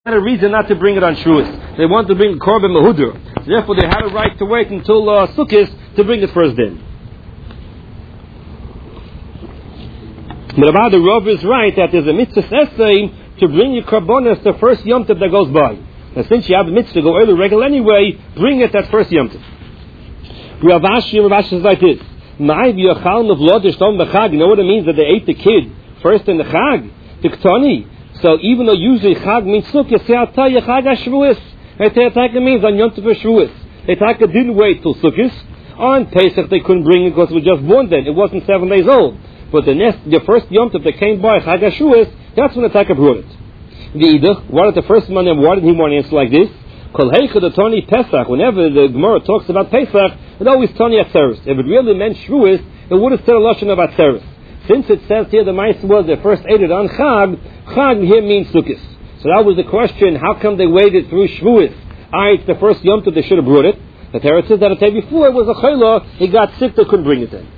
had a reason not to bring it on Shavuos. They wanted to bring Korban Mehuder. Therefore, they had a right to wait until Sukkot to bring it first in. But about the Rav is right that there's a mitzvah essay to bring your Karbonos the first Yom Tov that goes by. And since you have the mitzvah to go early regular anyway, bring it that first Yom Tov. Rav Ashi is like this. You know what it means that they ate the kid first in the Chag? The Ktani. So even though usually Chag means Sukkot, Chag HaShavuos. It means on Yom Tov Shavuos. They didn't wait till Sukkot. On Pesach they couldn't bring it because it was just born then. It wasn't 7 days old. But the first Yom Tov that came by, Chag HaShavuos, that's when the Taka brought it. What is the first one? Why did he want to answer like this? Whenever the Gemara talks about Pesach, it always Tani Atzeres. If it really meant Shavuos, it would have said a lashon of Atzeres. Since it says here the Ma'aseh was they first ate it on Chag, Chag here means Sukkot. So that was the question, how come they waited through Shavuos? It's the first Yom Tov, they should have brought it. The Torah says that the day before it was a Chayla, he got sick, they couldn't bring it in.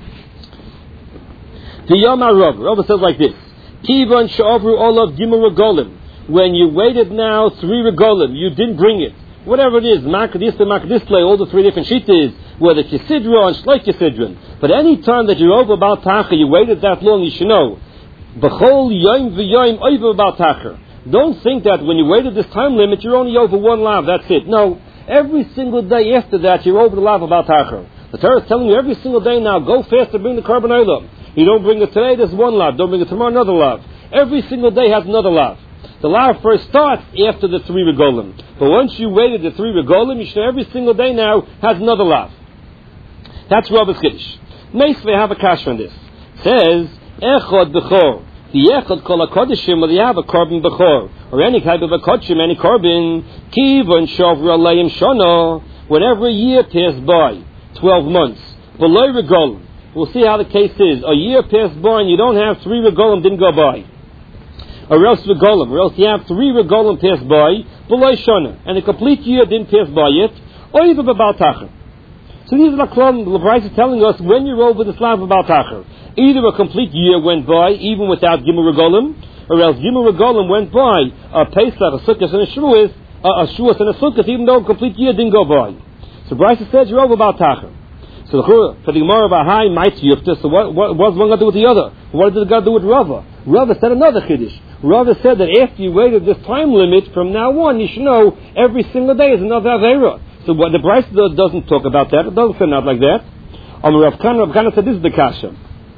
The Yom HaRav, Rav says like this, Kivan Sha'avru Olav Gimel Regolim. When you waited now 3 regolim, you didn't bring it. Whatever it is, Makadisplay, all the 3 different shittas, whether Kisidra and Shleik Kisidran. But any time that you're over about Tacher, you waited that long, you should know. B'chol Yom V'Yom over about Tacher. Don't think that when you waited this time limit, you're only over 1 lav, that's it. No, every single day after that, you're over the lav about Tacher. The Torah is telling you every single day now, go fast to bring the Korban Olam. You don't bring it today, there's 1 lav. Don't bring it tomorrow, another lav. Every single day has another lav. The lav first starts after the 3 regolim. But once you waited the 3 regolim, you should every single day now has another lav. That's Rabbi's Kiddush. Meisvei have a kash on this. It says, Echad Bechor. The Echad Kol HaKodeshim, where they have a Korban Bechor. Or any type of a Kodeshim, any Korban. Kivan Shavra Aleim Shana. Whenever a year passed by, 12 months. Below regolim. We'll see how the case is. A year passed by and you don't have 3 regolim didn't go by. Or else regolim, or else you have 3 regolim passed by, below shana, and a complete year didn't pass by yet, or even about tacher. So these are the klum, the price is telling us when you're over the slav about tacher. Either a complete year went by, even without gimel regolim, or else gimel regolim went by, a pesach, a sukkah, and a shavuos, and a sukkah, even though a complete year didn't go by. So Bryce says you're over about tacher. So for the Gemara of a high might yufta, so what was one got to do with the other? What did it got to do with Rava? Rava said another chiddush. Rava said that after you waited this time limit, from now on you should know every single day is another Aveira. So what the Bryce doesn't talk about that, it doesn't say not like that. Rav Kana said this is the kasha.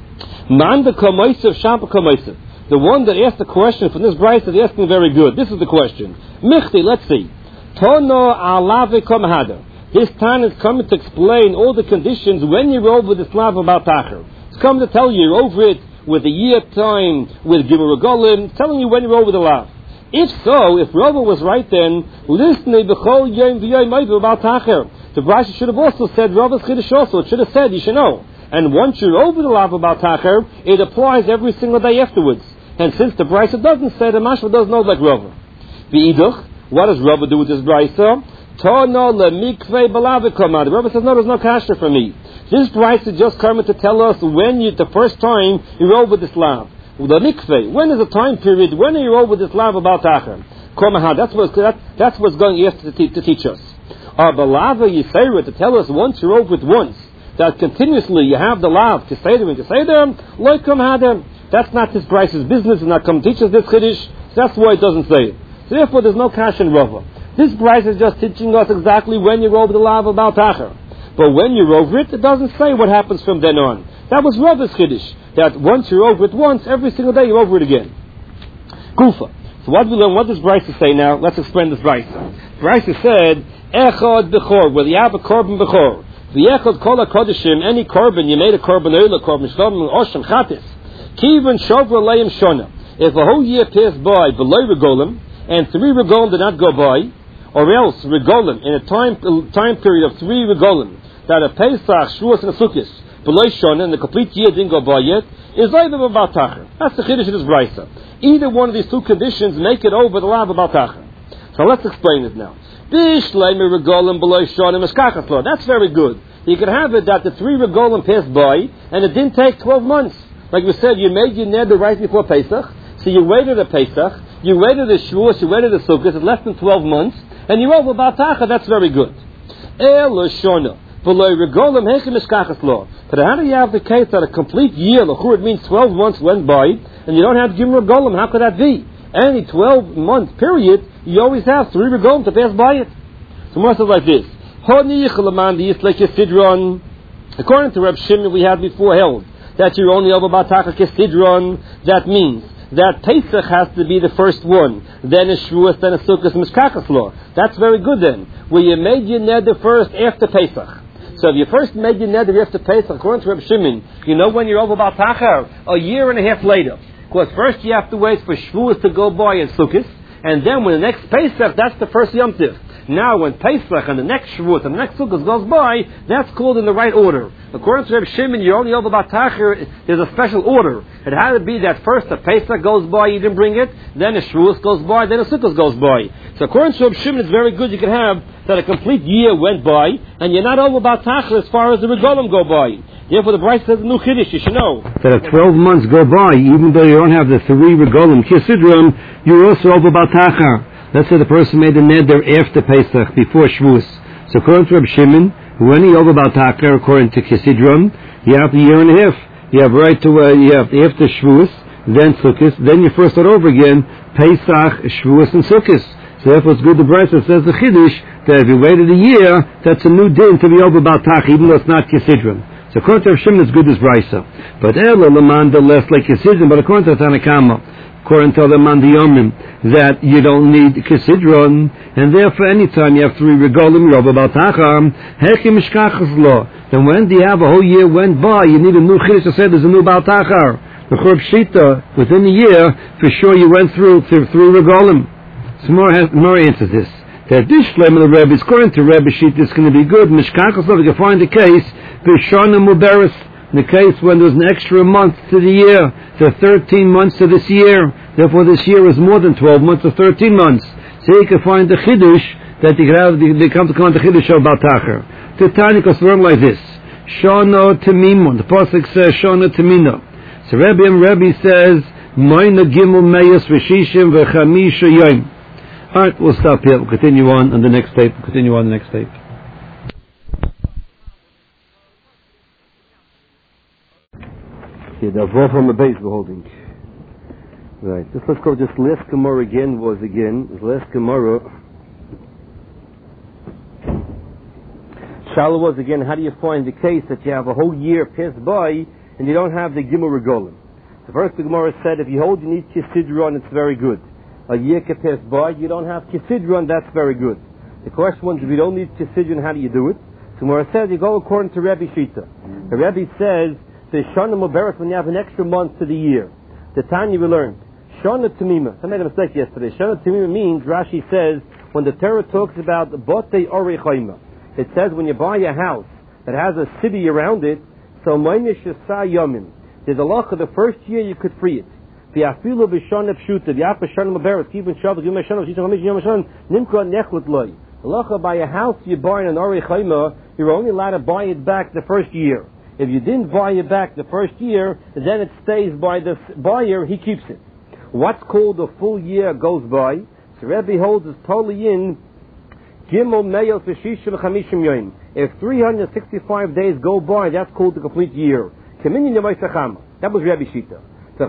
Man the kamoisav shampa kamoisav. The one that asked the question from this Bryce is asking very good. This is the question. Michti, let's see. Tono alave kamahada. This time is coming to explain all the conditions when you're over the slav about Tacher. It's coming to tell you you're over it with a year time, with Gimel Regolim, telling you when you're over the lav. If so, if Rava was right then, listen b'chol yom v'yom about Tacher. The Brisa should have also said Rava's Chiddush also. It should have said, you should know. And once you're over the lav about Tacher, it applies every single day afterwards. And since the Brisa doesn't say, the Mashma doesn't know like Rava. V'idach, what does Rava do with this Brisa? The Rebbe says, no, there's no kasha for me. This price is just coming to tell us when the first time you're over this lav. The mikveh, when is the time period, when are you over this lav about Tacher? That's what's going after to teach us. The lava yisera to tell us once you're over it once, that continuously you have the lav to say them and to say them, loikum hadem. That's not this price's business, and not come teach us this chiddush. So that's why it doesn't say it. So therefore there's no kasha in Rava. This price is just teaching us exactly when you're over the lav about Tacher. But when you're over it, it doesn't say what happens from then on. That was Rava's Chiddush, that once you're over it once, every single day you're over it again. Kufa. So what we learn, what does Bryce say now? Let's explain this Bryce. Bryce said, Echad Bechor, where you have a Korban Bechor. The Echad Kol HaKodeshim, any Korban, you made a Korban Oila, Korban Shlom, Osham Chatis. Kivan Shovra Leim Shona. If a whole year passed by below Regolim, and 3 Regolim did not go by, or else regolim in a time period of 3 regolim that a Pesach, Shavuos, and a Sukkot below Shana and the complete year didn't go by yet is over about Tacher. That's the chiddush of this brisa. Either one of these 2 conditions make it over the lav about Tacher. So let's explain it now. Bishleimi regolim below Shana meskachas lo. That's very good. You can have it that the 3 regolim passed by and it didn't take 12 months. Like we said, you made your neder right before Pesach, so you waited a Pesach. You waited the Shavuos, you waited the Sukkot, it's less than 12 months, and you're over Baltacha, that's very good. But how do you have the case that a complete year, it means 12 months went by, and you don't have Gimel Regolim? How could that be? Any 12-month period, you always have 3 Regolim to pass by it. So more says like this. According to Reb Shimon, we had before held that you're only over Baltacha Kesidron. That means that Pesach has to be the first one, then a Shavuos, then a Sukkot, Mishkachas law. That's very good then. Where you made your neder first after Pesach. So if you first made your neder after Pesach, according to Reb Shimon, you know when you're over Baltacha? A year and a half later. Because first you have to wait for Shavuos to go by and Sukkot, and then when the next Pesach, that's the first Yom Tiv. Now, when Pesach and the next Shavuot and the next Sukkot goes by, that's called in the right order. According to Reb Shimon, you're only over Baltacha, there's a special order. It had to be that first the Pesach goes by, you didn't bring it, then the Shavuot goes by, then the Sukkot goes by. So according to Reb Shimon, it's very good you can have that a complete year went by, and you're not over Baltacha as far as the Regolim go by. Therefore, the Bryce says, new Kiddush, you should know. That if 12 months go by, even though you don't have the 3 Regolim, Kisidron, you're also over Baltacha. Let's say the person made a neder after Pesach, before Shavuos. So according to Reb Shimon, when he over Baltacha, according to Kisidron, you have a year and a half. You have right to, you have after Shavuos, then Sukkot, then you first start over again, Pesach, Shavuos, and Sukkot. So therefore it's good the Brisa says the Chiddush, that if you waited a year, that's a new din to be over Baltacha, even though it's not Kisidron. So according to Reb Shimon, it's good as Brisa. But Ela Lamanda less like Kisidron, but according to Tanakama, according to the Mandiyomim, that you don't need Kisidron, and therefore anytime you have 3 Regolim, you're over Baltacha, Hechi Mishkachas law. Then when do you have a whole year went by, you need a new Chiddush to say there's a new Baltacha. The Chorb Shita, within a year, for sure you went through 3 Regolim. So more answers this. That this Shlem of the Rebbe, according to Rebbe Shita, is going to be good. Mishkachas law, you can find the case, Bishana Muberis, in the case when there's an extra month to the year, the 13 months to this year, therefore this year is more than 12 months or 13 months. So you can find the Chiddush that you can have, they come to come the Chiddush of Baltacha. The Tanikas learn like this: Shana Temimun. The pasuk says Shana Temina. So Rebbe says Moina Gimel Meyas V'Shishim V'Chamisha Yom. All right, we'll stop here. We'll continue on the next tape. Yeah, the vote from the base we're holding. Right. Let's go. This last Gemara again. This last Gemara. Shala was again. How do you find the case that you have a whole year passed by and you don't have the Gimel Regolim? The first Gemara said if you hold you need Kisidron, it's very good. A year can pass by, you don't have Kisidron, that's very good. The question was if you don't need Kisidron, how do you do it? So Gemara says you go according to Rebbe Shita. The Rebbe says the Shana Mubarak when you have an extra month to the year. The Tanya we learned. Shana Tamima. I made a mistake yesterday. Shana Tamima means, Rashi says, when the Torah talks about Botei Orei Chayma, it says when you buy a house that has a city around it, so Mainish Yasa Yamin. There's a law of the first year you could free it. V'afilu b'shana pshuta, v'yaf b'shana Mubarak, even Shabbat, Yom HaShana, Shishon HaMish, Yom HaShana, Nimkra Nechlut Loi. The law by a house you buy in an Orei Chayma, you're only allowed to buy it back the first year. If you didn't buy it back the first year, then it stays by the buyer, he keeps it. What's called a full year goes by. So Rebbe holds is totally in Gimel Meyel Feshishim Chamishim Yoim. If 365 days go by, that's called the complete year. That was Rebbe Shita.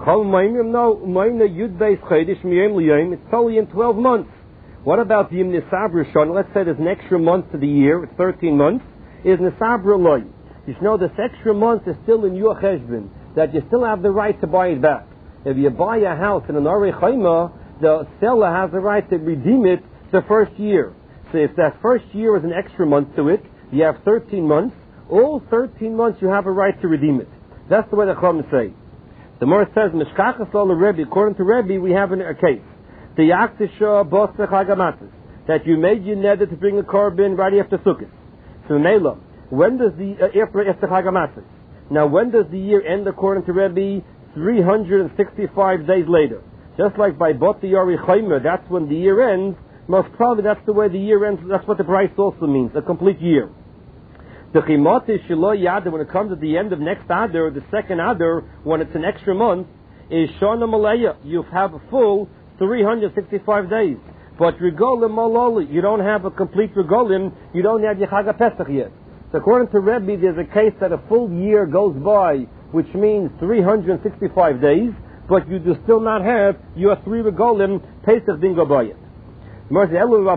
It's totally in 12 months. What about the Nisabra Shana? Let's say there's an extra month to the year, it's 13 months. Is Nisabra Loi? You should know this extra month is still in your cheshbon, that you still have the right to buy it back. If you buy a house in an Orei Chayma, the seller has the right to redeem it the first year. So if that first year is an extra month to it, you have 13 months. All 13 months you have a right to redeem it. That's the way the Chachamim say. The Gemara says, Mishkachas lo Rebbe, according to Rebbe, we have a case. The Yaktisha Bosech Hagamatis, that you made your neder to bring a korban right after Sukkot. So Mela, when does the after Hagamatis? Now when does the year end according to Rebbe? 365 days later. Just like by Bot Yori Chaymer, that's when the year ends. Most probably that's the way the year ends. That's what the price also means, a complete year. The Chimati Shiloh Yada, when it comes at the end of next Adar, the second Adar, when it's an extra month, is Shana Malaya. You have a full 365 days. But Regolim Maloli, you don't have a complete Regolim, you don't have your Chag Pesach yet. So according to Rebbe, there's a case that a full year goes by, which means 365 days, but you do still not have your 3 Regolim, Pesach didn't go by yet. What do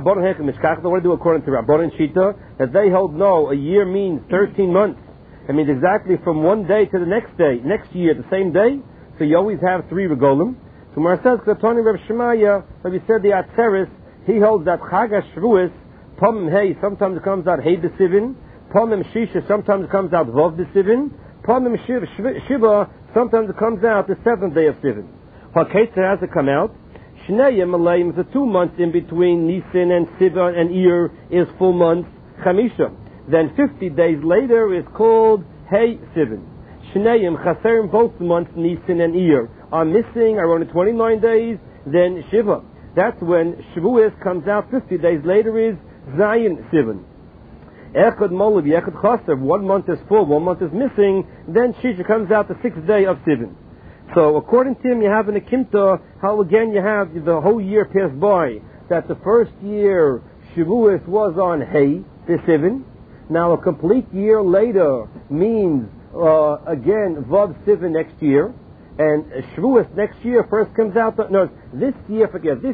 I do according to Rabban and Shita? That they hold no, a year means 13 months. It means exactly from one day to the next day, next year, the same day. So you always have 3 Regolim. So Mar says, K'toni Reb Shemaya, Rabbi said the Atzeres, he holds that Chag HaShavuos, Pomim Hey, sometimes it comes out Hey B'Sivin, Pomim Shisha, sometimes it comes out Vav B'Sivin, Pomim Shiva, sometimes it comes out the 7th day of Sivin. HaKetzer has to come out. Shnei Malayim, the 2 months in between Nisan and Sivan and Iyar is full month, Chamisha. Then 50 days later is called Hey Sivan. Shneim Chaserim, both months Nisan and Iyar are missing, are only 29 days, then Shiva. That's when Shavuos comes out. 50 days later is Zayin Sivan. Echad Molav, Echad Chaser, 1 month is full, 1 month is missing, then Shisha comes out the 6th day of Sivan. So according to him, you have in the Kimta, how again you have the whole year passed by, that the first year Shavuos was on Hey, the Sivan. Now a complete year later means, again, Vav Sivan next year. And Shavuos next year first comes out, this year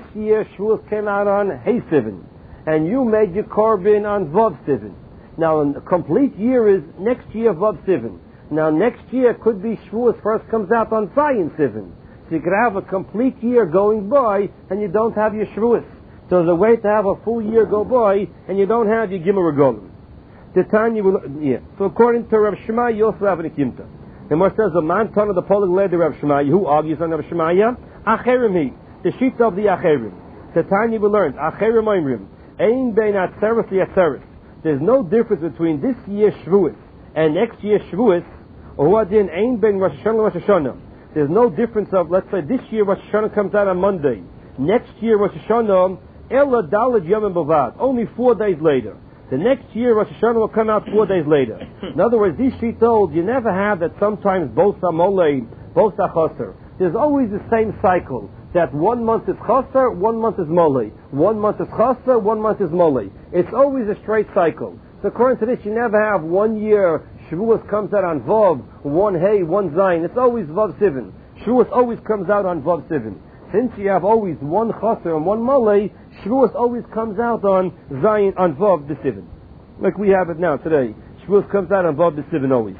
Shavuos came out on Hey Sivan. And you made your korban on Vav Sivan. Now a complete year is next year Vav Sivan. Now next year could be Shavuos first comes out on Zayin Sivan. So you could have a complete year going by and you don't have your Shavuos. So there's a way to have a full year go by and you don't have your Gimel Regolim. The time you will, So according to Rav Shemai, you also have an Akimta. The Moshe says the man ton of the Polig led the Rav Shemai, who argues on Rav Shemai, Acherim he, the sheep of the Acherim. The time you will learn, Acherim Oimrim, Ein bein Atzeres Yatzeres. There's no difference between this year's Shavuos and next year's Shavuos, or Huadin Ein bein Rosh Hashanah Rosh Hashanah. There's no difference of, let's say this year Rosh Hashanah comes out on Monday, next year Rosh Hashanah, Ela Daled Yomim Bavad, only 4 days later. The next year, Rosh Hashanah will come out 4 days later. In other words, these sheets told you never have that sometimes both are molei, both are chaser. There's always the same cycle, that 1 month is chaser, 1 month is molei. 1 month is chaser, 1 month is molei. It's always a straight cycle. So according to this, you never have 1 year, Shavuos comes out on Vav, 1 Hey, 1 Zayin. It's always Vav Sivan. Shavuos always comes out on Vav Sivan. Since you have always 1 chaser and 1 molei, Shavuos always comes out on Zayin, on Vav B'Sivan. Like we have it now today. Shavuos comes out on Vav B'Sivan always.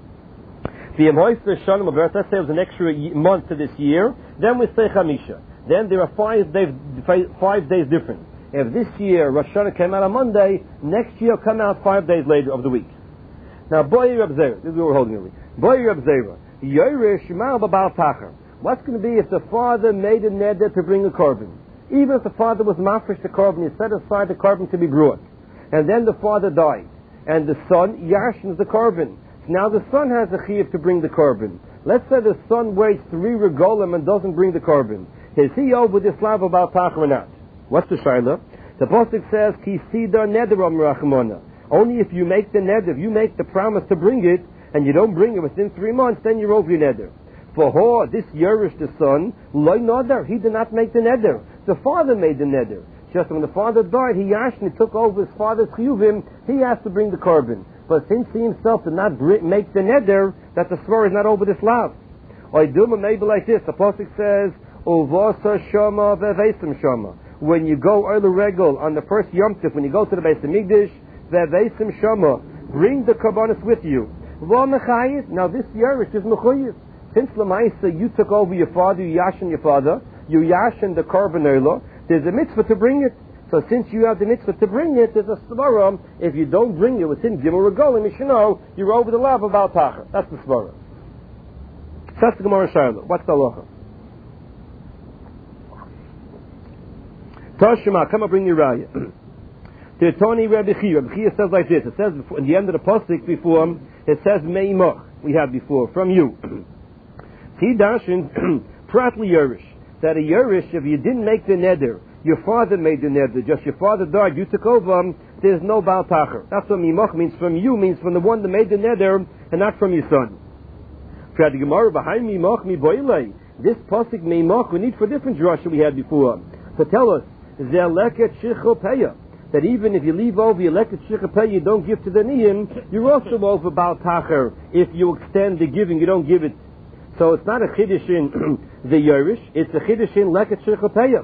The Yemoyser Shalom of Earth, let's say it was an extra month to this year, then we say Chamisha. Then there are 5 days difference. If this year Rosh Hashanah came out on Monday, next year will come out 5 days later of the week. Now, Boy Reb Zera, this is what we're holding really. Boy Reb Zera, Yoresh Shemar Babal Tachar. What's going to be if the father made a neder to bring a korban? Even if the father was mafresh the korban, he set aside the korban to be brought. And then the father died. And the son yashens the korban. So now the son has a chiyuv to bring the korban. Let's say the son waits 3 regolim and doesn't bring the korban. Is he over this lav about tachar or not? What's the shayla? The pasuk says, Ki sida nederam rachmona. Only if you make the neder, if you make the promise to bring it, and you don't bring it within 3 months, then you're over your neder. For Hor, this Yerush, the son, loy neder, he did not make the neder. The father made the neder. Just when the father died, he actually took over his father's chiyuvim, he has to bring the korban. But since he himself did not make the neder, that the svara is not over this lav. Or do maybe like this, the pasuk says, Uvasa shama ve'vesim shama. When you go early regel on the first Yom Tov, when you go to the Beis Hamikdash, ve'vesim shama, bring the korbanos with you. Now this Yerush is mechuyev. Since Lamaisa, you took over your father, you yashin your father, you yashin the korban oila, there's a mitzvah to bring it. So since you have the mitzvah to bring it, there's a svara. If you don't bring it within Gimel Regolim, you should know you're over the lav about Tachar. That's the svara. That's the Gemara Shiloh. What's the halacha? Tashima, come and bring your raya. The Tony Rebbe Chia. Rebbe Chia says like this. It says in the end of the pasuk before, it says Meimach. We had before from you. He dashin pratli Yerush. That a Yerush, if you didn't make the neder, your father made the neder, just your father died, you took over, there's no Baal Tachar. That's what Mimach means. From you means from the one that made the neder, and not from your son. This pasuk meimach we need for a different drasha we had before to tell us zeleket shichopeya, that even if you leave over your leket shichopeya, you don't give to the niyim, you're also over Baal Tacher. If you extend the giving, you don't give it. So it's not a chiddush in the Yerush, it's a chiddush in leket shichopeya.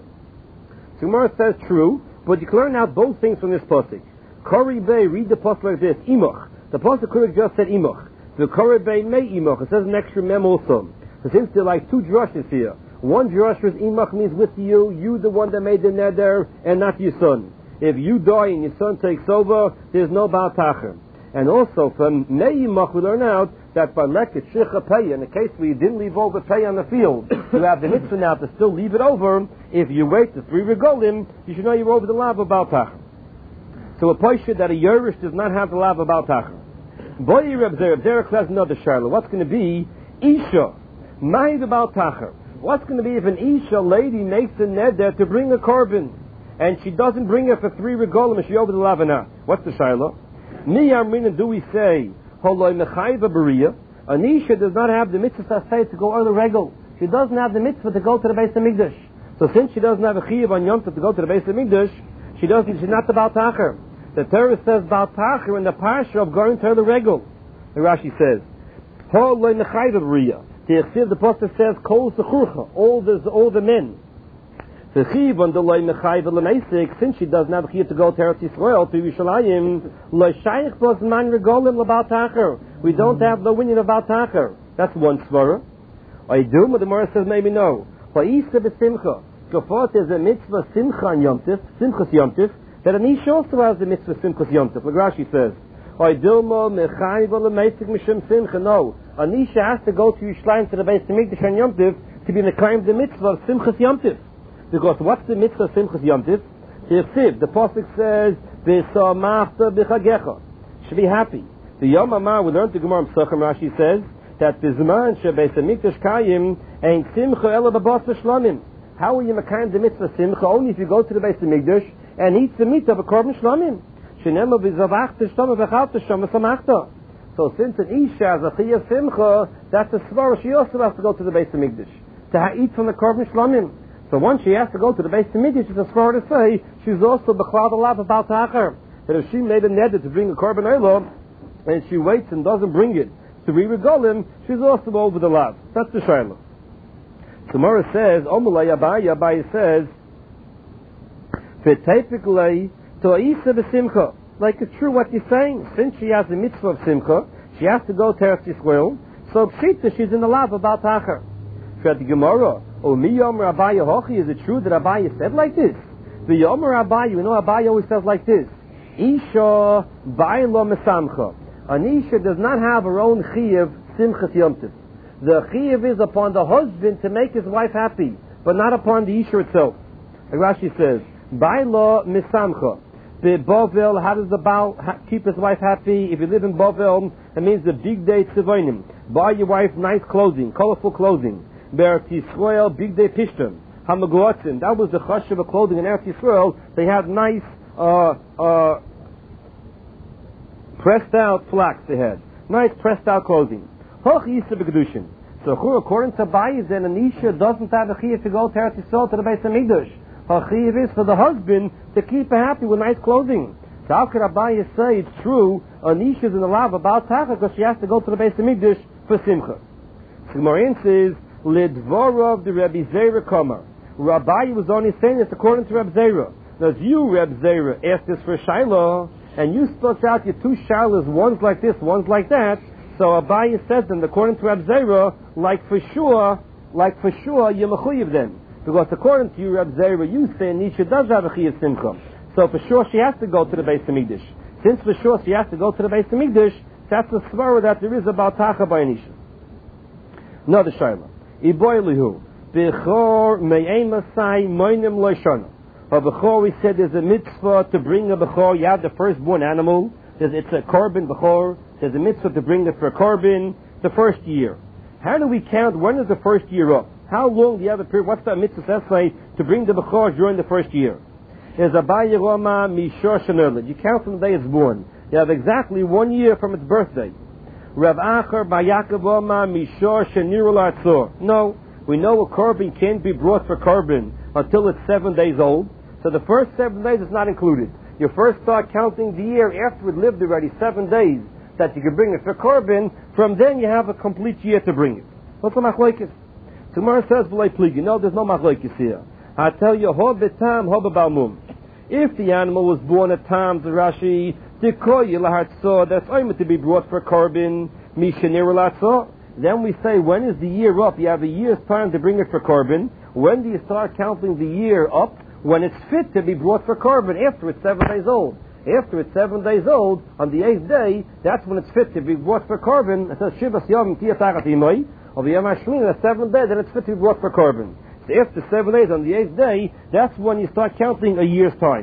So Gemara says true, but you can learn out both things from this pasuk. Kori Bey, read the pasuk like this, imach. The pasuk could have just said imach. The Kori Bey may imach. It says an extra mem also. So since there are like two drushes here, one drush is imach means with you the one that made the neder, and not your son. If you die and your son takes over, there's no Baal Tacher. And also from may imach we learn out that by leket shicha pay, in the case where you didn't leave over pay on the field, you have the mitzvah now to still leave it over. If you wait the 3 regolim, you should know you're over the lav of Baal Tacher. So a posher that a Yerush does not have the lav of Baal Tacher. Boy Reb Zerah has another Charlotte. What's going to be Isha? Mahi the Baal Tacher. What's going to be if an Isha lady makes a neder to bring a korban, and she doesn't bring it for 3 regolim, and she over the lav or not? What's the Charlotte? Miyamrin do we say Holoi Mechayva Beria? An Isha does not have the mitzvah to go on the regel. She doesn't have the mitzvah to go to the Beis HaMikdash. So since she doesn't have a chiyuv on Yom Tov to go to the Beis HaMikdash, she's not the Baal Tacher. The Torah says Baal Tacher in the parsha of going to the regel. The Rashi says, Holoi Mechayva Beria. The pasuk says Kol Sechurcha, all the men. The chiyuv on the Loi Mechayva L'meisik, since she doesn't have a chiyuv to go to Eretz Yisrael, to Yerushalayim, Lo Shaykh Bos Man Regolim LaBaal Tacher. We don't have the winning of Baal Tacher. That's one svara. I do, but the Gemara says maybe no. Va'isa b'simcha. Gafot is a mitzvah simcha on Yom Tif, simchas Yom Tif, that an Isha also has the mitzvah simchas Yom Tif. Like Rashi says, I dilma mechayva l'meisik mishim simcha. No, an Isha has to go to Yerushalayim to the Beis HaMikdash on Yom Tif to be mekayim the mitzvah of simchas Yom Tif. Because what's the mitzvah of simchas Yom Tif? The pasuk says, "V'samachta b'chagecha." Should be happy. The Yom Amar we learned the Gemara Pesachim. Rashi says that bizman shebeis hamikdash kayim ain't simcha ela b'bas shlamim. How are you mekayim the mitzvah simcha? Only if you go to the Beis HaMikdash and eat the meat of a korban shlamim. Shenema v'zavachta shlama v'chalta shama samachta. So since an isha has a chiyuv simcha, that's a svara. She also has to go to the Beis HaMikdash to eat from the korban shlamim. So once she has to go to the Beis HaMikdash, it's a svara to say she's also b'chlal the lav of Baal Tacher. That if she made a neder to bring a korban olah, and she waits and doesn't bring it to re-regolim, she's also over the lav. That's the shayla. Gemara says, Omalei Abaye says, V'teipiklei to'isa b'simcha. Like it's true what you're saying. Since she has the mitzvah of simcha, she has to go to Eretz Yisrael, so pshita, she's in the lav of Baal Tacher. Said the Gemara, Mi Yomer Abaye Hochi, is it true that Abaye said like this? The Yomer Abaye, you know Abaye always says like this, Isha Ba'ilo Mesamcha. An Isha does not have her own chiyuv simchas Yom Tov. The chiyuv is upon the husband to make his wife happy, but not upon the Isha itself. Like Rashi says, Ba'ilo Mesamcha. The Bovel, how does the Baal keep his wife happy? If you live in Bovel, that means the big day tzivonim. Buy your wife nice clothing, colorful clothing. Be'eretz Yisrael, big day pishtim. Hamagotzin, that was the chashuv of clothing in Eretz Yisrael. They had nice, pressed out flax they had. Nice pressed out clothing. Hoch Yisa b'kedushin. So according to Abaye, then an Isha doesn't have a chiyuv to go to Eretz Yisrael to the Beis HaMikdash. Her chiyuv is for the husband to keep her happy with nice clothing. So how could Abaye say it's true an Isha is in the lav of Baal Tacher because she has to go to the Beis HaMikdash for simcha? So Gemara says, Lidvorov the Rebbe Zera Kamar. Abaye was only saying this according to Rebbe Zera. Now if you, Rebbe Zera, asked this for Shiloh, and you split out your two shilas, one's like this, one's like that, so Abaye says then, according to Rebbe Zera, like for sure, you're mechuyev then. Because according to you, Rebbe Zera, you say Nisha does have a chiyuv simcha. So for sure she has to go to the Beis HaMikdash. Since for sure she has to go to the Beis HaMikdash, that's a svara that there is a Baal Tacher by Nisha. Another shayla. Iboilihu. Bechor me'ein masai moinim loishana. A Bechor, we said there's a mitzvah to bring a Bechor. You have the firstborn animal. It's a korban Bechor. There's a mitzvah to bring it for a korban the first year. How do we count? When is the first year up? How long do you have a period? What's the mitzvah say to bring the Bechor during the first year? There's Abaye Roma Mishor Shanelid. You count from the day it's born. You have exactly 1 year from its birthday. Rav Acher Bayakov Roma Mishor Shanirul Atzor. No. We know a korban can't be brought for korban until it's 7 days old. So the first 7 days is not included. You first start counting the year after it lived already 7 days that you can bring it for korban. From then you have a complete year to bring it. What's the machlokes? Tomorrow says v'lei pligi. No, there's no machlokes here. I tell you, ho betam, ho bebalmum. If the animal was born at times, Rashi, dekoy lahatzo, that's only to be brought for korban, mishenir lahatzo. Then we say, when is the year up? You have a year's time to bring it for korban. When do you start counting the year up? When it's fit to be brought for korban, after it's 7 days old. After it's 7 days old, on the 8th day, that's when it's fit to be brought for korban. It says, Shivas Yom Tiyatachat Imoi. Or the Yom HaShmini, the 7th day, then it's fit to be brought for korban. So after 7 days, on the 8th day, that's when you start counting a year's time.